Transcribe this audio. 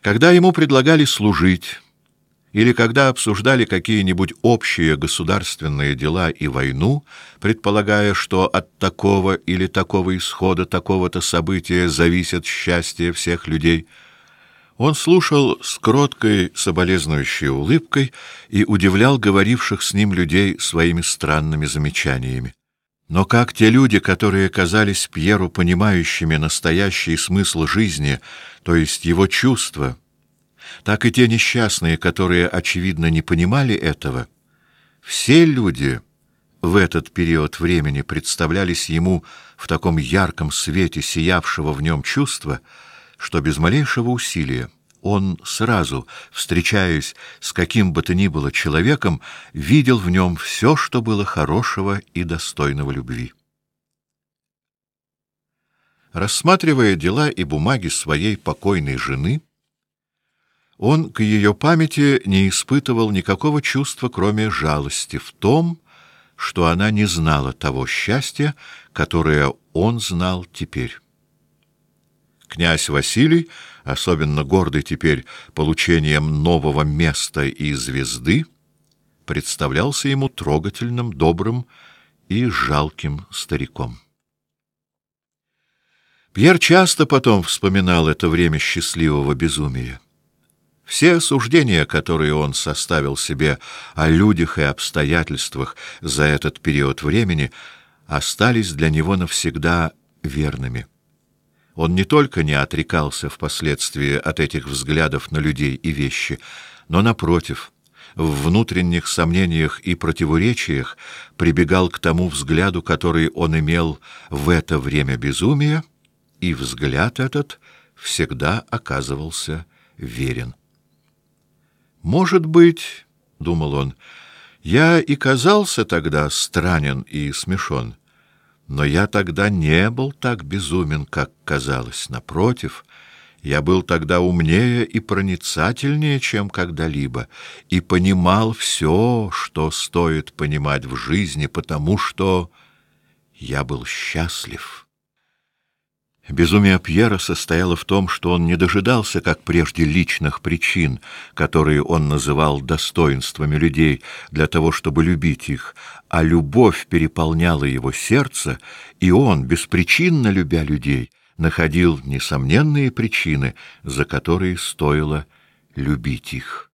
Когда ему предлагали служить, или когда обсуждали какие-нибудь общие государственные дела и войну, предполагая, что от такого или такого исхода, такого-то события зависит счастье всех людей, он слушал с кроткой, соболезнующей улыбкой и удивлял говоривших с ним людей своими странными замечаниями. Но как те люди, которые казались Пьеру понимающими настоящий смысл жизни, то есть его чувства, так и те несчастные, которые, очевидно, не понимали этого, все люди в этот период времени представлялись ему в таком ярком свете сиявшего в нем чувства, что без малейшего усилия он сразу, встречаясь с каким бы то ни было человеком, видел в нем все, что было хорошего и достойного любви. Рассматривая дела и бумаги своей покойной жены, он к ее памяти не испытывал никакого чувства, кроме жалости в том, что она не знала того счастья, которое он знал теперь. Князь Василий, особенно гордый теперь получением нового места и звезды, представлялся ему трогательным, добрым и жалким стариком. Пьер часто потом вспоминал это время счастливого безумия. Все суждения, которые он составил себе о людях и обстоятельствах за этот период времени, остались для него навсегда верными. Он не только не отрекался впоследствии от этих взглядов на людей и вещи, но, напротив, в внутренних сомнениях и противоречиях прибегал к тому взгляду, который он имел в это время безумия, и взгляд этот всегда оказывался верен. «Может быть, — думал он, — я и казался тогда странен и смешон, но я тогда не был так безумен, как казалось. Напротив, я был тогда умнее и проницательнее, чем когда-либо, и понимал все, что стоит понимать в жизни, потому что я был счастлив». Безумие Пьера состояло в том, что он не дожидался, как прежде, личных причин, которые он называл достоинствами людей, для того, чтобы любить их, а любовь переполняла его сердце, и он, беспричинно любя людей, находил несомненные причины, за которые стоило любить их.